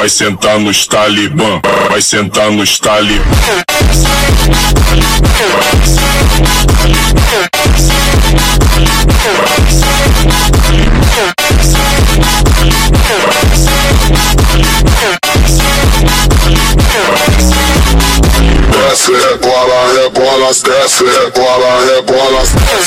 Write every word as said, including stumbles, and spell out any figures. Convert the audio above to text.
vai sentar nos talibã, vai sentar nos talibã. Desce, rebola, rebola, desce, rebola, rebola.